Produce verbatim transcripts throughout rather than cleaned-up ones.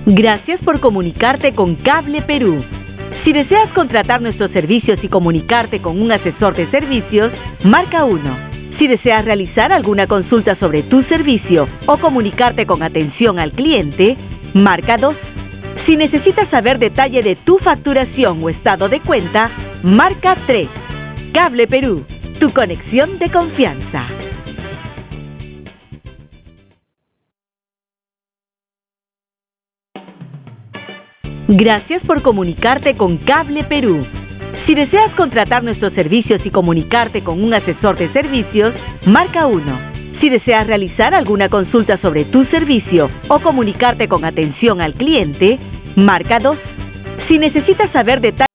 Gracias por comunicarte con Cable Perú. Si deseas contratar nuestros servicios y comunicarte con un asesor de servicios, marca uno. Si deseas realizar alguna consulta sobre tu servicio o comunicarte con atención al cliente, marca dos. Si necesitas saber detalle de tu facturación o estado de cuenta, marca tres. Cable Perú, tu conexión de confianza. Gracias por comunicarte con Cable Perú. Si deseas contratar nuestros servicios y comunicarte con un asesor de servicios, marca uno. Si deseas realizar alguna consulta sobre tu servicio o comunicarte con atención al cliente, marca dos. Si necesitas saber detalles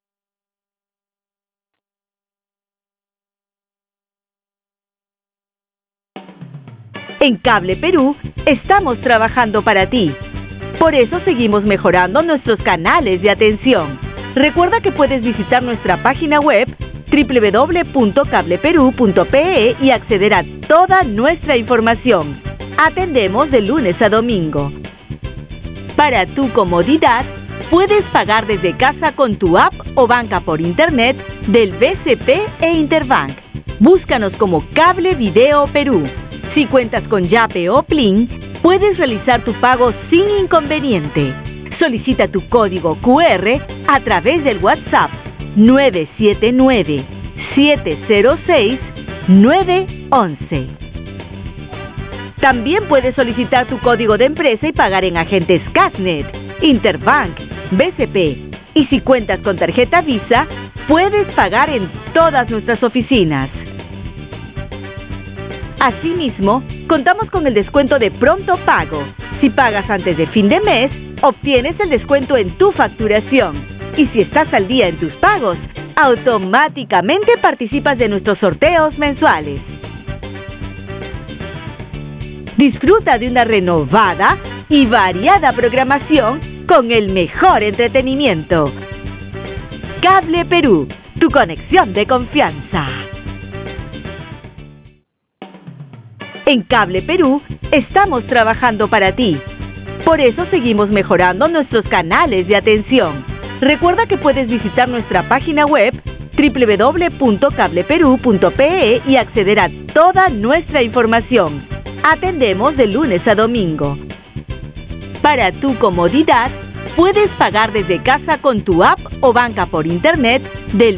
en Cable Perú, estamos trabajando para ti. Por eso seguimos mejorando nuestros canales de atención. Recuerda que puedes visitar nuestra página web doble u doble u doble u punto cable perú punto pe e y acceder a toda nuestra información. Atendemos de lunes a domingo. Para tu comodidad, puedes pagar desde casa con tu app o banca por internet del B C P e Interbank. Búscanos como Cable Video Perú. Si cuentas con Yape o Plin, puedes realizar tu pago sin inconveniente. Solicita tu código cu erre a través del WhatsApp nueve siete nueve, siete cero seis, nueve uno uno. También puedes solicitar tu código de empresa y pagar en agentes Casnet, Interbank, B C P. Y si cuentas con tarjeta Visa, puedes pagar en todas nuestras oficinas. Asimismo, contamos con el descuento de pronto pago. Si pagas antes de fin de mes, obtienes el descuento en tu facturación. Y si estás al día en tus pagos, automáticamente participas de nuestros sorteos mensuales. Disfruta de una renovada y variada programación con el mejor entretenimiento. Cable Perú, tu conexión de confianza. En Cable Perú, estamos trabajando para ti. Por eso seguimos mejorando nuestros canales de atención. Recuerda que puedes visitar nuestra página web doble u doble u doble u punto cable perú punto pe e y acceder a toda nuestra información. Atendemos de lunes a domingo. Para tu comodidad, puedes pagar desde casa con tu app o banca por internet del